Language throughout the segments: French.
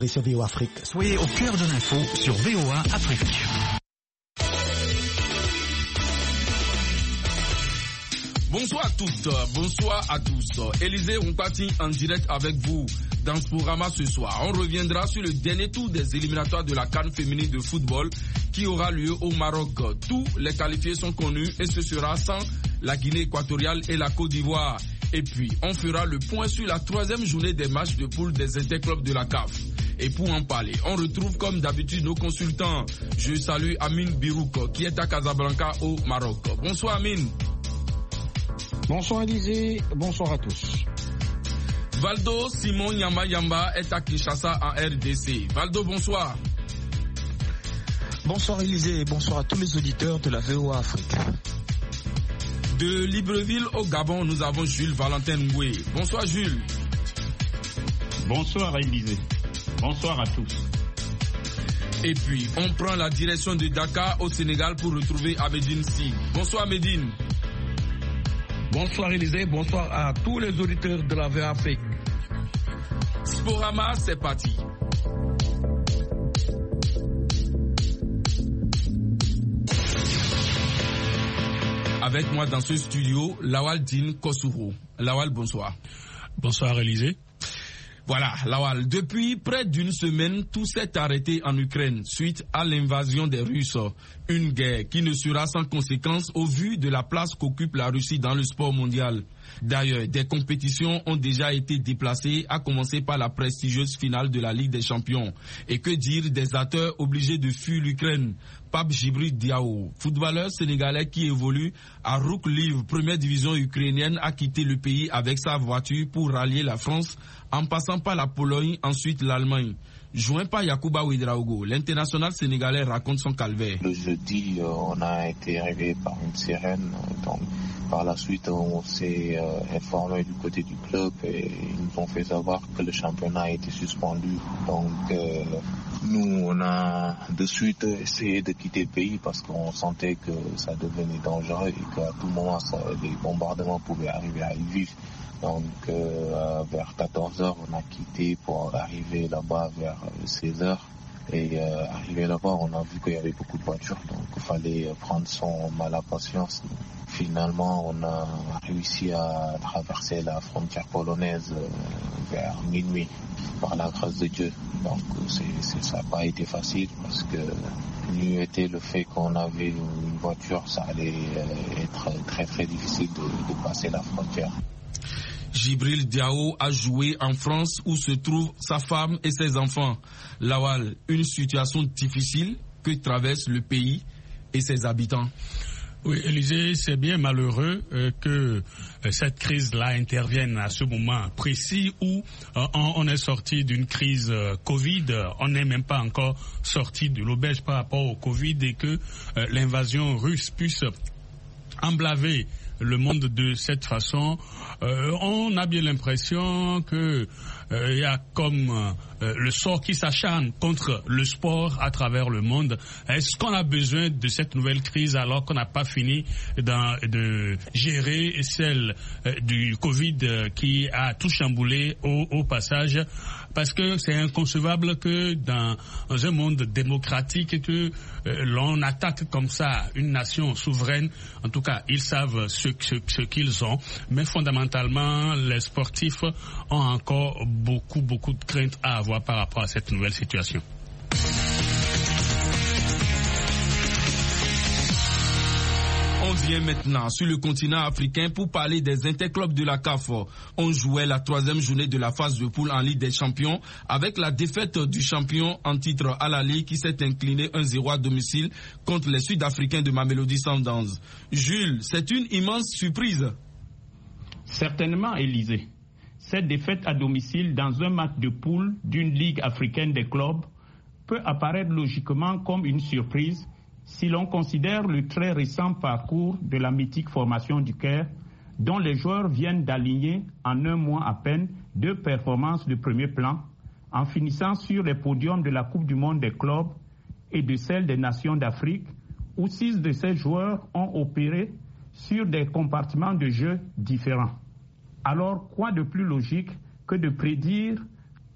sur VOA Afrique. Soyez au cœur de l'info sur VOA Afrique. Bonsoir à toutes, bonsoir à tous. Élisée Rompati en direct avec vous dans ce programme ce soir. On reviendra sur le dernier tour des éliminatoires de la CAN féminine de football qui aura lieu au Maroc. Tous les qualifiés sont connus et ce sera sans la Guinée équatoriale et la Côte d'Ivoire. Et puis, on fera le point sur la troisième journée des matchs de poule des interclubs de la CAF. Et pour en parler, on retrouve comme d'habitude nos consultants. Je salue Amine Birouk qui est à Casablanca au Maroc. Bonsoir Amine. Bonsoir Élisée, bonsoir à tous. Valdo Simon Yamba est à Kinshasa en RDC. Valdo, bonsoir. Bonsoir Élisée et bonsoir à tous les auditeurs de la VOA Afrique. De Libreville au Gabon, nous avons Jules Valentin Ngoué. Bonsoir Jules. Bonsoir Élisée. Bonsoir à tous. Et puis, on prend la direction de Dakar au Sénégal pour retrouver Abedine Si. Bonsoir Abedine. Bonsoir Élisée, bonsoir à tous les auditeurs de la VOA Afrique. Sporama, c'est parti. Avec moi dans ce studio, Lawal Din Kosouro. Lawal, bonsoir. Bonsoir Élisée. Voilà, Lawal, depuis près d'une semaine, tout s'est arrêté en Ukraine suite à l'invasion des Russes. Une guerre qui ne sera sans conséquence au vu de la place qu'occupe la Russie dans le sport mondial. D'ailleurs, des compétitions ont déjà été déplacées, à commencer par la prestigieuse finale de la Ligue des Champions. Et que dire des acteurs obligés de fuir l'Ukraine? Pape Djibril Diaw, footballeur sénégalais qui évolue à Rouk Live, première division ukrainienne, a quitté le pays avec sa voiture pour rallier la France en passant par la Pologne, ensuite l'Allemagne. Joint par Yacouba Ouedraogo, l'international sénégalais raconte son calvaire. Le jeudi, on a été arrivé par une sirène. Donc, par la suite, on s'est informé du côté du club et ils nous ont fait savoir que le championnat a été suspendu. Donc, nous, on a de suite essayé de quitter le pays parce qu'on sentait que ça devenait dangereux et qu'à tout moment, les bombardements pouvaient arriver à Lviv. Donc vers 14h, on a quitté pour arriver là-bas vers 16h. Et arrivé là-bas, on a vu qu'il y avait beaucoup de voitures, donc il fallait prendre son mal à patience. Finalement, on a réussi à traverser la frontière polonaise vers minuit, par la grâce de Dieu. Donc ça n'a pas été facile parce que mieux était le fait qu'on avait une voiture, ça allait être très très difficile de passer la frontière. Djibril Diaw a joué en France où se trouvent sa femme et ses enfants. Lawal, une situation difficile que traverse le pays et ses habitants. Oui, Élisée, c'est bien malheureux que cette crise-là intervienne à ce moment précis où on est sorti d'une crise Covid. On n'est même pas encore sorti de l'auberge par rapport au Covid et que l'invasion russe puisse emblaver le monde de cette façon. On a bien l'impression que il y a comme le sort qui s'acharne contre le sport à travers le monde. Est-ce qu'on a besoin de cette nouvelle crise alors qu'on n'a pas fini de gérer celle du Covid qui a tout chamboulé au passage? Parce que c'est inconcevable que dans un monde démocratique que l'on attaque comme ça une nation souveraine. En tout cas, ils savent ce qu'ils ont, mais fondamentalement, les sportifs ont encore beaucoup de craintes à avoir par rapport à cette nouvelle situation. On vient maintenant sur le continent africain pour parler des interclubs de la CAF. On jouait la troisième journée de la phase de poule en Ligue des Champions avec la défaite du champion en titre Al Ahly qui s'est incliné 1-0 à domicile contre les Sud-Africains de Mamelodi Sundowns. Jules, c'est une immense surprise. Certainement, Élisée. Cette défaite à domicile dans un match de poule d'une Ligue africaine des clubs peut apparaître logiquement comme une surprise si l'on considère le très récent parcours de la mythique formation du Caire, dont les joueurs viennent d'aligner en un mois à peine 2 performances de premier plan, en finissant sur les podiums de la Coupe du Monde des clubs et de celle des Nations d'Afrique, où 6 de ces joueurs ont opéré sur des compartiments de jeu différents. Alors, quoi de plus logique que de prédire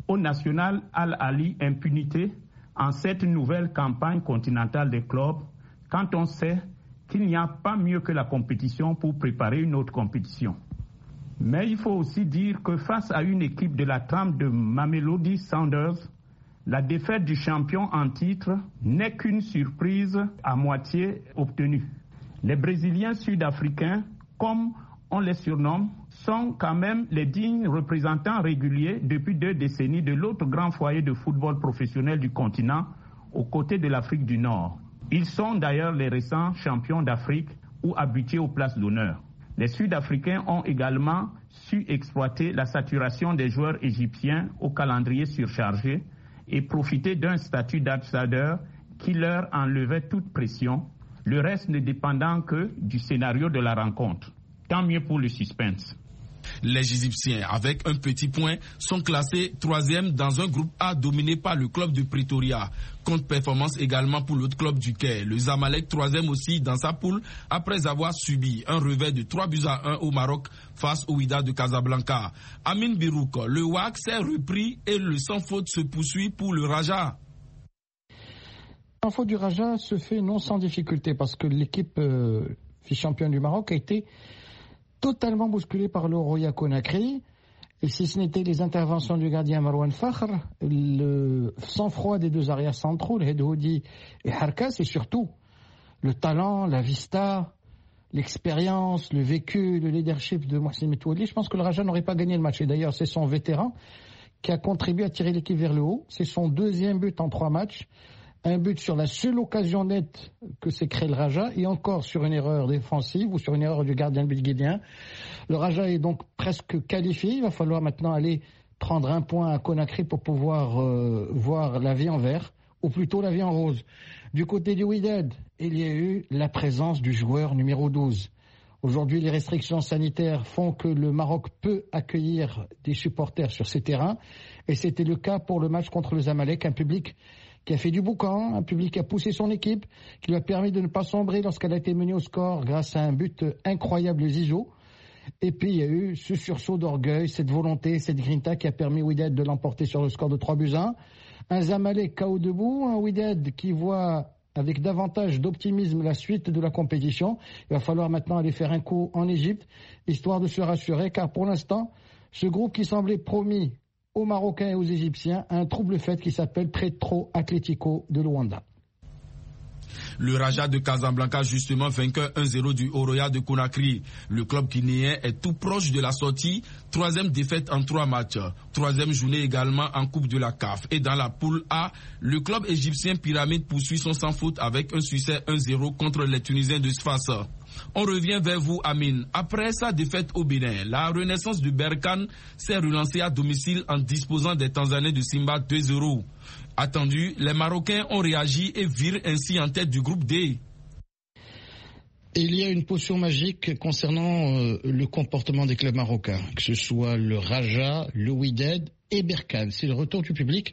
Au national Al Ahly, impunité en cette nouvelle campagne continentale des clubs, quand on sait qu'il n'y a pas mieux que la compétition pour préparer une autre compétition. Mais il faut aussi dire que face à une équipe de la trempe de Mamelodi Sundowns, la défaite du champion en titre n'est qu'une surprise à moitié obtenue. Les Brésiliens sud-africains, comme on les surnomme, sont quand même les dignes représentants réguliers depuis 2 décennies de l'autre grand foyer de football professionnel du continent, aux côtés de l'Afrique du Nord. Ils sont d'ailleurs les récents champions d'Afrique ou habitués aux places d'honneur. Les Sud-Africains ont également su exploiter la saturation des joueurs égyptiens au calendrier surchargé et profiter d'un statut d'outsider qui leur enlevait toute pression, le reste ne dépendant que du scénario de la rencontre. Tant mieux pour le suspense. Les Égyptiens, avec un petit point, sont classés 3e dans un groupe A dominé par le club de Pretoria. Contre-performance également pour l'autre club du Caire. Le Zamalek, 3e aussi dans sa poule, après avoir subi un revers de 3-1 au Maroc face au Wydad de Casablanca. Amin Birouk, le WAC s'est repris et le sans faute se poursuit pour le Raja. Le sans faute du Raja se fait non sans difficulté parce que l'équipe vice-championne du Maroc a été totalement bousculé par le Roya Conakry. Et si ce n'était les interventions du gardien Marwan Fakhr, le sang-froid des 2 arrières centraux, le Hedhoudi et Harkas, et surtout le talent, la vista, l'expérience, le vécu, le leadership de Mohsin Metouali, je pense que le Raja n'aurait pas gagné le match. Et d'ailleurs, c'est son vétéran qui a contribué à tirer l'équipe vers le haut. C'est son 2e but en 3 matchs. Un but sur la seule occasion nette que s'est créé le Raja et encore sur une erreur défensive ou sur une erreur du gardien guinéen. Le Raja est donc presque qualifié. Il va falloir maintenant aller prendre un point à Conakry pour pouvoir voir la vie en vert ou plutôt la vie en rose. Du côté du Wydad, il y a eu la présence du joueur numéro 12. Aujourd'hui, les restrictions sanitaires font que le Maroc peut accueillir des supporters sur ses terrains et c'était le cas pour le match contre le Zamalek, un public qui a fait du boucan, un public qui a poussé son équipe, qui lui a permis de ne pas sombrer lorsqu'elle a été menée au score grâce à un but incroyable Zizou. Et puis il y a eu ce sursaut d'orgueil, cette volonté, cette grinta qui a permis au Wydad de l'emporter sur le score de 3-1. Un Zamalek KO debout, un Wydad qui voit avec davantage d'optimisme la suite de la compétition. Il va falloir maintenant aller faire un coup en Égypte, histoire de se rassurer, car pour l'instant, ce groupe qui semblait promis aux Marocains et aux Égyptiens, un trouble fait qui s'appelle Petro Atlético de Luanda. Le Raja de Casablanca, justement vainqueur 1-0 du Oroya de Conakry. Le club guinéen est tout proche de la sortie. 3e défaite en 3 matchs. 3e journée également en Coupe de la CAF. Et dans la poule A, le club égyptien Pyramide poursuit son sans faute avec un succès 1-0 contre les Tunisiens de Sfax. On revient vers vous, Amin. Après sa défaite au Bénin, la renaissance de Berkane s'est relancée à domicile en disposant des Tanzaniens de Simba 2-0. Attendu, les Marocains ont réagi et virent ainsi en tête du groupe D. Il y a une potion magique concernant le comportement des clubs marocains, que ce soit le Raja, le Wydad et Berkane. C'est le retour du public.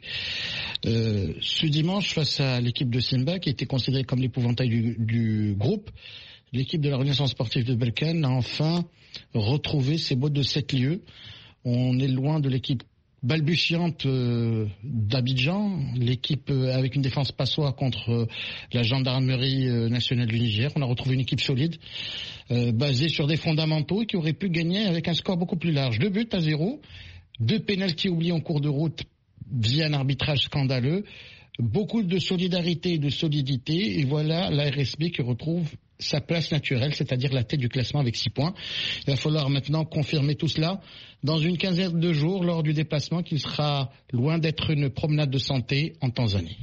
Ce dimanche, face à l'équipe de Simba, qui était considérée comme l'épouvantail du groupe, l'équipe de la Renaissance sportive de Berkane a enfin retrouvé ses bottes de 7 lieues. On est loin de l'équipe balbutiante d'Abidjan, l'équipe avec une défense passoire contre la gendarmerie nationale du Niger. On a retrouvé une équipe solide, basée sur des fondamentaux et qui aurait pu gagner avec un score beaucoup plus large. 2-0, 2 pénaltys oubliés en cours de route via un arbitrage scandaleux, beaucoup de solidarité et de solidité, et voilà la RSB qui retrouve sa place naturelle, c'est-à-dire la tête du classement avec 6 points. Il va falloir maintenant confirmer tout cela dans une quinzaine de jours lors du déplacement qui sera loin d'être une promenade de santé en Tanzanie.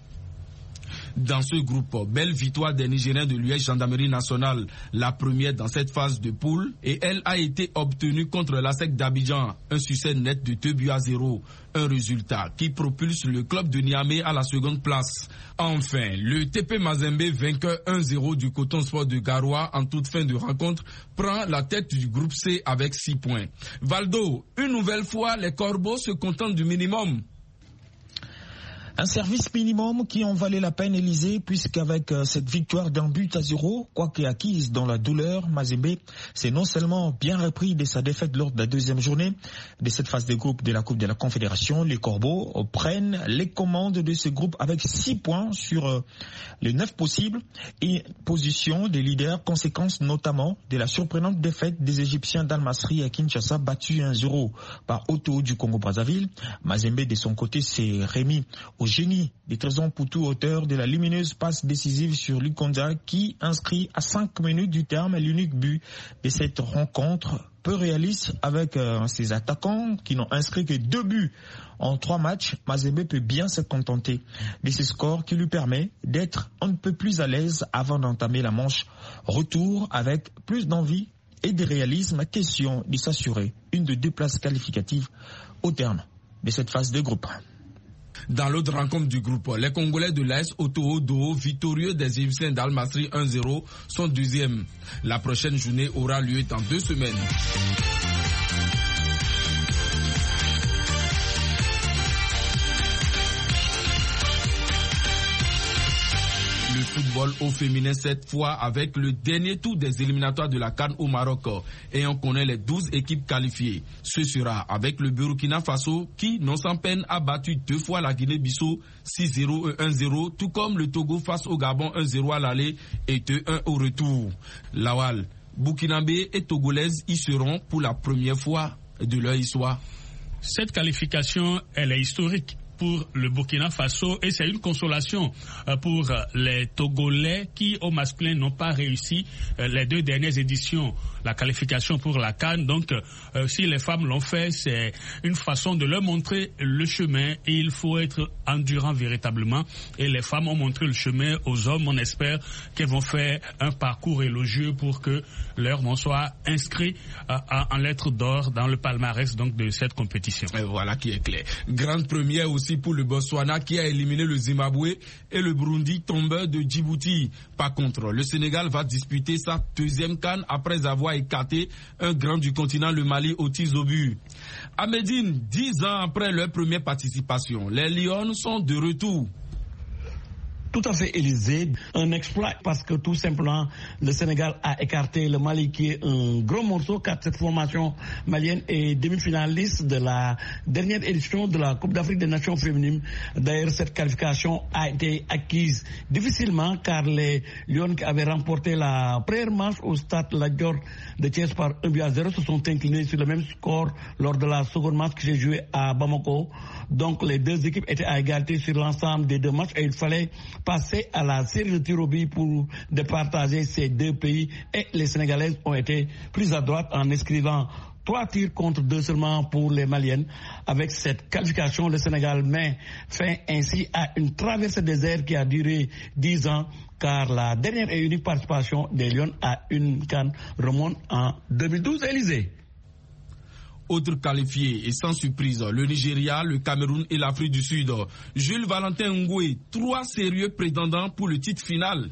Dans ce groupe, belle victoire des Nigériens de l'US Gendarmerie nationale, la première dans cette phase de poule, et elle a été obtenue contre l'ASEC d'Abidjan, un succès net de 2-0, un résultat qui propulse le club de Niamey à la seconde place. Enfin, le TP Mazembe, vainqueur 1-0 du Coton Sport de Garoua en toute fin de rencontre, prend la tête du groupe C avec 6 points. Valdo, une nouvelle fois, les Corbeaux se contentent du minimum. Un service minimum qui en valait la peine, Élysée, puisqu'avec cette victoire d'1-0, quoique acquise dans la douleur, Mazembe s'est non seulement bien repris de sa défaite lors de la deuxième journée de cette phase de groupe de la Coupe de la Confédération. Les Corbeaux prennent les commandes de ce groupe avec 6 points sur les 9 possibles et position des leaders, conséquence notamment de la surprenante défaite des Égyptiens d'Al-Masri à Kinshasa, battu 1-0 par Otto du Congo-Brazzaville. Mazembe de son côté s'est remis au génie des Trésors Poutou, auteur de la lumineuse passe décisive sur Lukonda qui inscrit à 5 minutes du terme l'unique but de cette rencontre peu réaliste avec ses attaquants qui n'ont inscrit que 2 buts en 3 matchs. Mazembe peut bien se contenter de ce score qui lui permet d'être un peu plus à l'aise avant d'entamer la manche retour avec plus d'envie et de réalisme, question de s'assurer une de 2 places qualificatives au terme de cette phase de groupe. Dans l'autre rencontre du groupe, les Congolais de l'AS Otto-Odo, victorieux des Égyptiens d'Al-Masri 1-0, sont deuxièmes. La prochaine journée aura lieu dans 2 semaines. Le football au féminin cette fois avec le dernier tour des éliminatoires de la CAN au Maroc et on connaît les 12 équipes qualifiées. Ce sera avec le Burkina Faso qui, non sans peine, a battu 2 fois la Guinée-Bissau 6-0 et 1-0, tout comme le Togo face au Gabon 1-0 à l'aller et 2-1 au retour. Lawal, Burkinabé et Togolaises y seront pour la première fois de leur histoire. Cette qualification, elle est historique pour le Burkina Faso et c'est une consolation pour les Togolais qui au masculin n'ont pas réussi les 2 dernières éditions, la qualification pour la CAN. Donc si les femmes l'ont fait, c'est une façon de leur montrer le chemin et il faut être endurant véritablement et les femmes ont montré le chemin aux hommes. On espère qu'elles vont faire un parcours élogieux pour que leur nom soit inscrit en lettres d'or dans le palmarès donc de cette compétition. Et voilà qui est clair. Grande première aussi pour le Botswana qui a éliminé le Zimbabwe et le Burundi tombeur de Djibouti. Par contre, le Sénégal va disputer sa 2e CAN après avoir écarté un grand du continent, le Mali, au tir au but. À Médine, 10 ans après leur première participation, les Lions sont de retour. Tout à fait, Élysée. Un exploit parce que tout simplement, le Sénégal a écarté le Mali qui est un gros morceau car cette formation malienne est demi-finaliste de la dernière édition de la Coupe d'Afrique des Nations féminines. D'ailleurs, cette qualification a été acquise difficilement car les Lions qui avaient remporté la première manche au stade Lat Dior de Thiès par 1-0 se sont inclinés sur le même score lors de la seconde manche qui s'est jouée à Bamako. Donc les 2 équipes étaient à égalité sur l'ensemble des 2 matchs et il fallait passer à la série de tirs au but pour départager ces 2 pays et les Sénégalaises ont été plus à droite en inscrivant 3 tirs contre 2 seulement pour les Maliennes. Avec cette qualification, le Sénégal met fin ainsi à une traversée des airs qui a duré 10 ans car la dernière et unique participation des Lions à une CAN remonte en 2012. Élysée. Autres qualifiés et sans surprise, le Nigeria, le Cameroun et l'Afrique du Sud. Jules Valentin Ngoué, 3 sérieux prétendants pour le titre final.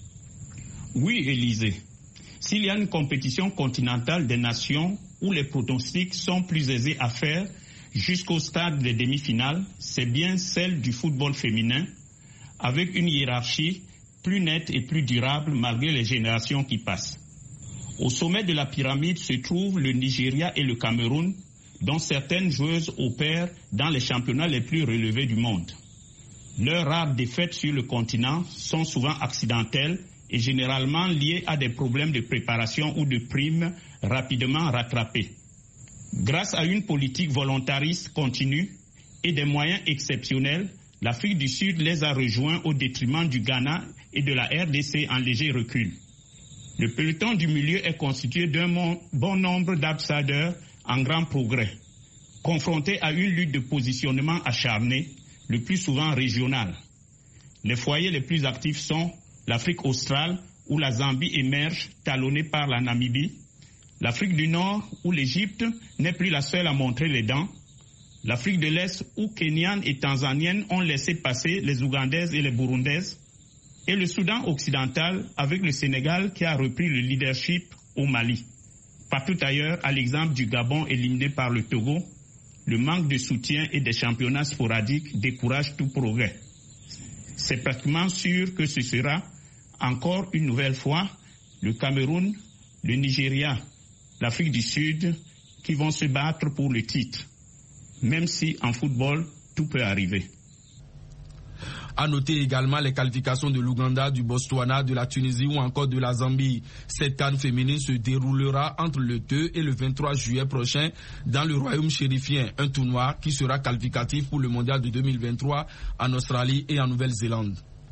Oui, Élysée. S'il y a une compétition continentale des nations où les pronostics sont plus aisés à faire jusqu'au stade des demi-finales, c'est bien celle du football féminin, avec une hiérarchie plus nette et plus durable malgré les générations qui passent. Au sommet de la pyramide se trouvent le Nigeria et le Cameroun, dont certaines joueuses opèrent dans les championnats les plus relevés du monde. Leurs rares défaites sur le continent sont souvent accidentelles et généralement liées à des problèmes de préparation ou de primes rapidement rattrapés. Grâce à une politique volontariste continue et des moyens exceptionnels, l'Afrique du Sud les a rejoints au détriment du Ghana et de la RDC en léger recul. Le peloton du milieu est constitué d'un bon nombre d'outsiders en grand progrès, confrontés à une lutte de positionnement acharnée, le plus souvent régionale. Les foyers les plus actifs sont l'Afrique australe, où la Zambie émerge, talonnée par la Namibie, l'Afrique du Nord, où l'Égypte n'est plus la seule à montrer les dents, l'Afrique de l'Est, où Kenyan et Tanzaniennes ont laissé passer les Ougandaises et les Burundaises, et le Soudan occidental avec le Sénégal qui a repris le leadership au Mali. Partout ailleurs, à l'exemple du Gabon éliminé par le Togo, le manque de soutien et des championnats sporadiques découragent tout progrès. C'est pratiquement sûr que ce sera encore une nouvelle fois le Cameroun, le Nigeria, l'Afrique du Sud qui vont se battre pour le titre, même si en football, tout peut arriver. À noter également les qualifications de l'Ouganda, du Botswana, de la Tunisie ou encore de la Zambie. Cette CAN féminine se déroulera entre le 2 et le 23 juillet prochain dans le Royaume chérifien, un tournoi qui sera qualificatif pour le mondial de 2023 en Australie et en Nouvelle-Zélande.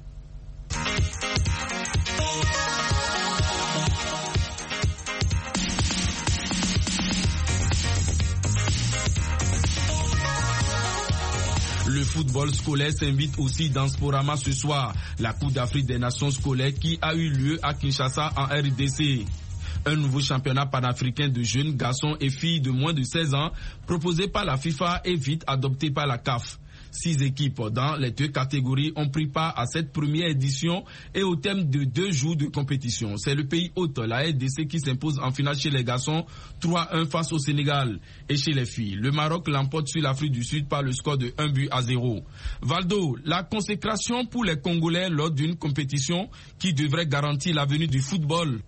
Le football scolaire s'invite aussi dans Sporama ce soir. La Coupe d'Afrique des Nations scolaires qui a eu lieu à Kinshasa en RDC. Un nouveau championnat panafricain de jeunes garçons et filles de moins de 16 ans proposé par la FIFA et vite adopté par la CAF. 6 équipes dans les 2 catégories ont pris part à cette première édition et au thème de 2 jours de compétition. C'est le pays hôte, la RDC, qui s'impose en finale chez les garçons 3-1 face au Sénégal. Et chez les filles, le Maroc l'emporte sur l'Afrique du Sud par le score de 1-0. Valdo, la consécration pour les Congolais lors d'une compétition qui devrait garantir l'avenir du football.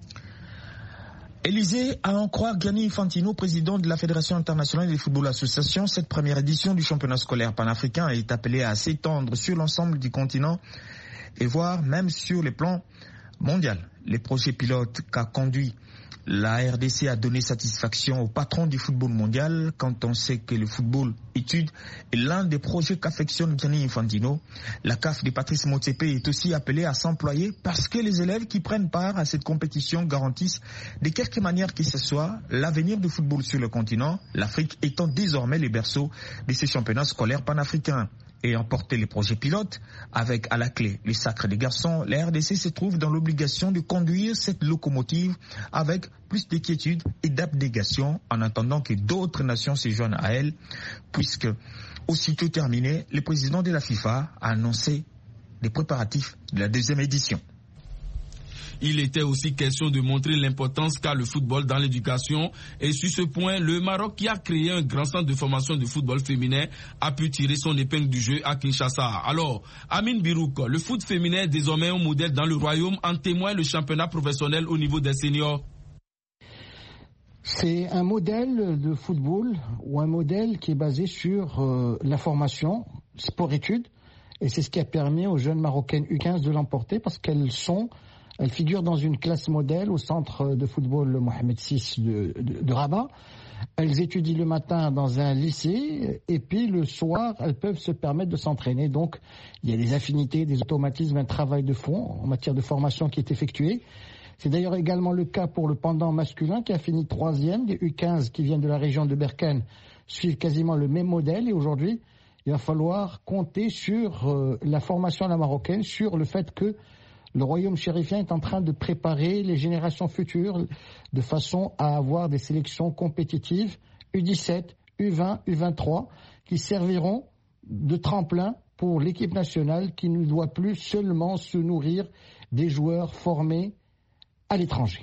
Élysée, à en croire Gianni Infantino, président de la Fédération internationale de football association, cette première édition du championnat scolaire panafricain est appelée à s'étendre sur l'ensemble du continent et voire même sur les plans mondiaux. Les projets pilotes qu'a conduit la RDC a donné satisfaction au patron du football mondial quand on sait que le football étude est l'un des projets qu'affectionne Gianni Infantino. La CAF de Patrice Motsepe est aussi appelée à s'employer parce que les élèves qui prennent part à cette compétition garantissent de quelque manière que ce soit l'avenir du football sur le continent, l'Afrique étant désormais les berceaux de ces championnats scolaires panafricains. Et emporter les projets pilotes, avec à la clé les sacres des garçons, la RDC se trouve dans l'obligation de conduire cette locomotive avec plus d'inquiétude et d'abnégation en attendant que d'autres nations se joignent à elle, puisque, aussitôt terminé, le président de la FIFA a annoncé les préparatifs de la 2e édition. Il était aussi question de montrer l'importance qu'a le football dans l'éducation. Et sur ce point, le Maroc, qui a créé un grand centre de formation de football féminin, a pu tirer son épingle du jeu à Kinshasa. Alors, Amine Birouk, le foot féminin est désormais un modèle dans le royaume, en témoigne le championnat professionnel au niveau des seniors. C'est un modèle de football ou un modèle qui est basé sur la formation, sport-études. Et c'est ce qui a permis aux jeunes marocaines U15 de l'emporter parce qu'elles figurent dans une classe modèle au centre de football Mohamed VI de Rabat. Elles étudient le matin dans un lycée et puis le soir, elles peuvent se permettre de s'entraîner. Donc, il y a des affinités, des automatismes, un travail de fond en matière de formation qui est effectué. C'est d'ailleurs également le cas pour le pendant masculin qui a fini 3e. Des U15 qui viennent de la région de Berkane suivent quasiment le même modèle. Et aujourd'hui, il va falloir compter sur la formation à la marocaine, sur le fait que le royaume chérifien est en train de préparer les générations futures de façon à avoir des sélections compétitives U17, U20, U23 qui serviront de tremplin pour l'équipe nationale qui ne doit plus seulement se nourrir des joueurs formés à l'étranger.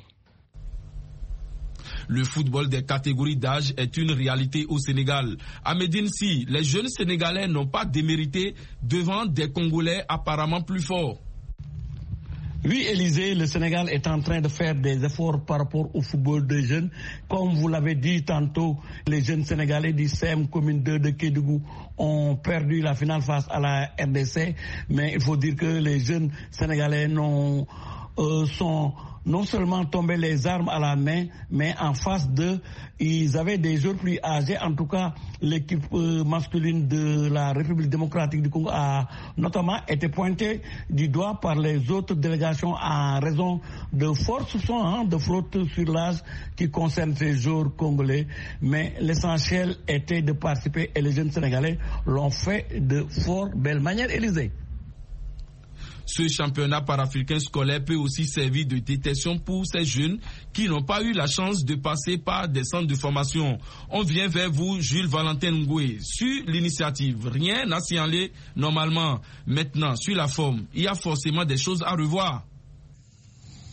Le football des catégories d'âge est une réalité au Sénégal. À Médine, si les jeunes Sénégalais n'ont pas démérité devant des Congolais apparemment plus forts. Oui, Élysée, le Sénégal est en train de faire des efforts par rapport au football des jeunes. Comme vous l'avez dit tantôt, les jeunes Sénégalais du CEM Commune 2 de Kédougou ont perdu la finale face à la RDC. Mais il faut dire que les jeunes Sénégalais sont non seulement tombés les armes à la main, mais en face d'eux, ils avaient des joueurs plus âgés. En tout cas, l'équipe masculine de la République démocratique du Congo a notamment été pointée du doigt par les autres délégations en raison de forts soupçons de fraude sur l'âge qui concerne ces joueurs congolais. Mais l'essentiel était de participer et les jeunes Sénégalais l'ont fait de fort belle manière, Élysée. Ce championnat panafricain scolaire peut aussi servir de détection pour ces jeunes qui n'ont pas eu la chance de passer par des centres de formation. On vient vers vous, Jules Valentin Ngoué. Sur l'initiative, rien n'a signalé normalement. Maintenant, sur la forme, il y a forcément des choses à revoir.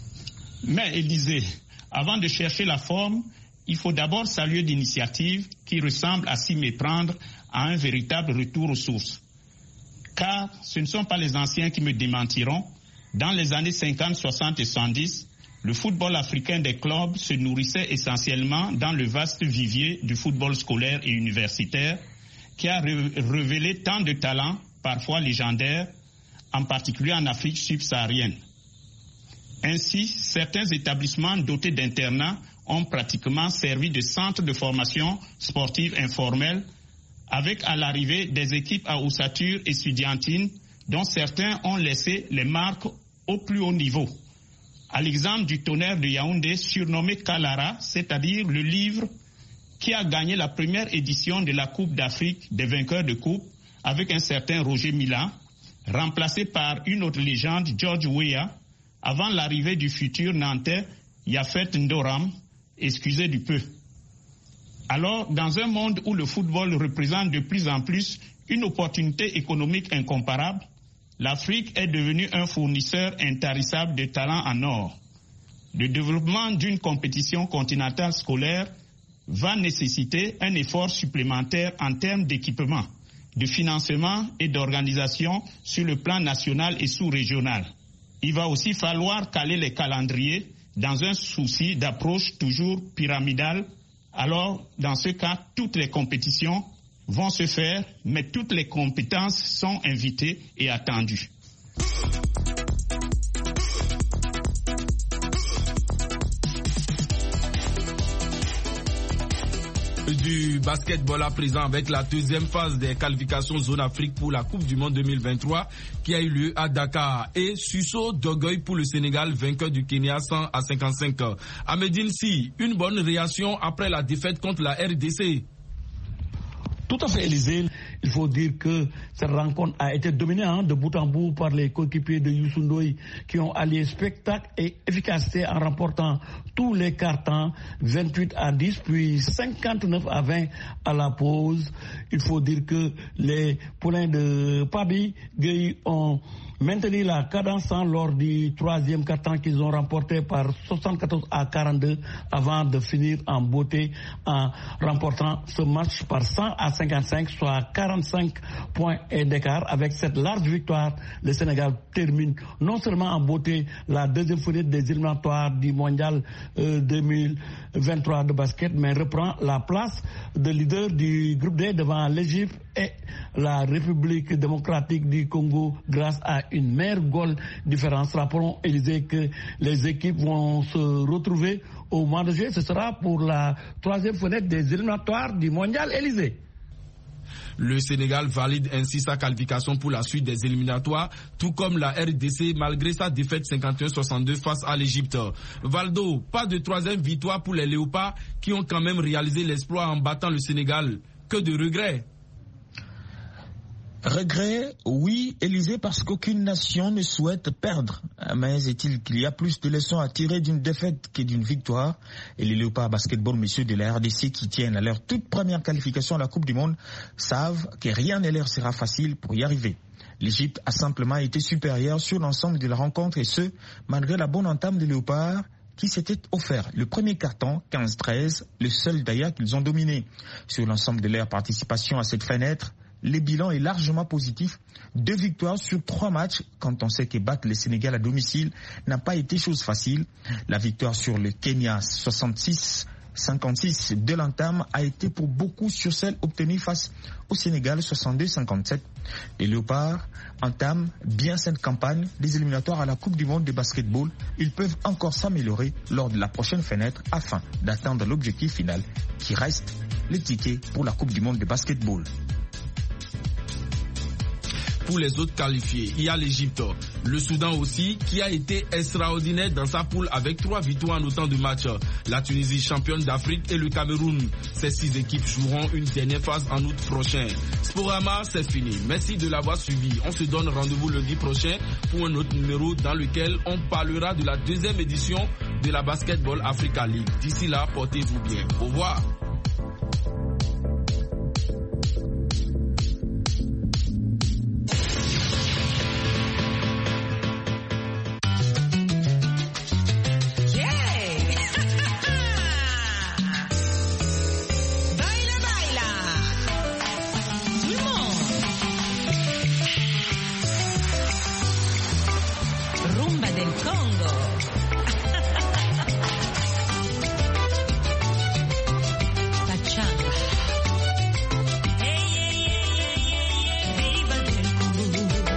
Mais Élysée, avant de chercher la forme, il faut d'abord saluer l'initiative qui ressemble à s'y méprendre à un véritable retour aux sources. Car ce ne sont pas les anciens qui me démentiront. Dans les années 50, 60 et 70, le football africain des clubs se nourrissait essentiellement dans le vaste vivier du football scolaire et universitaire qui a révélé tant de talents, parfois légendaires, en particulier en Afrique subsaharienne. Ainsi, certains établissements dotés d'internats ont pratiquement servi de centres de formation sportive informelle avec à l'arrivée des équipes à ossature estudiantine dont certains ont laissé les marques au plus haut niveau. À l'exemple du Tonnerre de Yaoundé surnommé Kalara, c'est-à-dire le livre qui a gagné la première édition de la Coupe d'Afrique des vainqueurs de coupe avec un certain Roger Mila, remplacé par une autre légende, George Weah, avant l'arrivée du futur Nantais Yafet Ndoram, excusez du peu. Alors, dans un monde où le football représente de plus en plus une opportunité économique incomparable, l'Afrique est devenue un fournisseur intarissable de talents en or. Le développement d'une compétition continentale scolaire va nécessiter un effort supplémentaire en termes d'équipement, de financement et d'organisation sur le plan national et sous-régional. Il va aussi falloir caler les calendriers dans un souci d'approche toujours pyramidale. Alors, dans ce cas, toutes les compétitions vont se faire, mais toutes les compétences sont invitées et attendues. Du basketball à présent avec la deuxième phase des qualifications zone Afrique pour la Coupe du Monde 2023 qui a eu lieu à Dakar et Suso d'orgueil pour le Sénégal vainqueur du Kenya 100-55. À Médine Si, une bonne réaction après la défaite contre la RDC. Tout à fait, Élysée. Il faut dire que cette rencontre a été dominée de bout en bout par les coéquipiers de Youssou Ndoye qui ont allié spectacle et efficacité en remportant tous les cartons 28-10 puis 59-20 à la pause. Il faut dire que les poulains de Pabi Gueye ont maintenu la cadence lors du troisième carton qu'ils ont remporté par 74-42 avant de finir en beauté en remportant ce match par 100-55, soit 45 points d'écart. Avec cette large victoire, le Sénégal termine non seulement en beauté la deuxième fenêtre des éliminatoires du mondial 2023 de basket, mais reprend la place de leader du groupe D devant l'Égypte et la République démocratique du Congo grâce à une meilleure goal différence. Rappelons, Élysée, que les équipes vont se retrouver au mois de juillet. Ce sera pour la troisième fenêtre des éliminatoires du mondial, Élysée. Le Sénégal valide ainsi sa qualification pour la suite des éliminatoires, tout comme la RDC malgré sa défaite 51-62 face à l'Égypte. Valdo, pas de troisième victoire pour les Léopards qui ont quand même réalisé l'exploit en battant le Sénégal. Que de regrets. Regret, oui, Élysée, parce qu'aucune nation ne souhaite perdre. Mais est-il qu'il y a plus de leçons à tirer d'une défaite que d'une victoire? Et les Léopards basketball, messieurs de la RDC, qui tiennent à leur toute première qualification à la Coupe du Monde, savent que rien ne leur sera facile pour y arriver. L'Égypte a simplement été supérieure sur l'ensemble de la rencontre, et ce, malgré la bonne entame des Léopards, qui s'était offert le premier carton, 15-13, le seul d'ailleurs qu'ils ont dominé. Sur l'ensemble de leur participation à cette fenêtre, le bilan est largement positif. 2 victoires sur 3 matchs, quand on sait que battre le Sénégal à domicile n'a pas été chose facile. La victoire sur le Kenya 66-56 de l'entame a été pour beaucoup sur celle obtenue face au Sénégal 62-57. Les Léopards entament bien cette campagne des éliminatoires à la Coupe du Monde de basketball. Ils peuvent encore s'améliorer lors de la prochaine fenêtre afin d'atteindre l'objectif final qui reste le ticket pour la Coupe du Monde de basketball. Pour les autres qualifiés, il y a l'Égypte, le Soudan aussi, qui a été extraordinaire dans sa poule avec 3 victoires en autant de matchs. La Tunisie, championne d'Afrique, et le Cameroun. Ces 6 équipes joueront une dernière phase en août prochain. Sporama, c'est fini. Merci de l'avoir suivi. On se donne rendez-vous lundi prochain pour un autre numéro dans lequel on parlera de la deuxième édition de la Basketball Africa League. D'ici là, portez-vous bien. Au revoir. del Congo.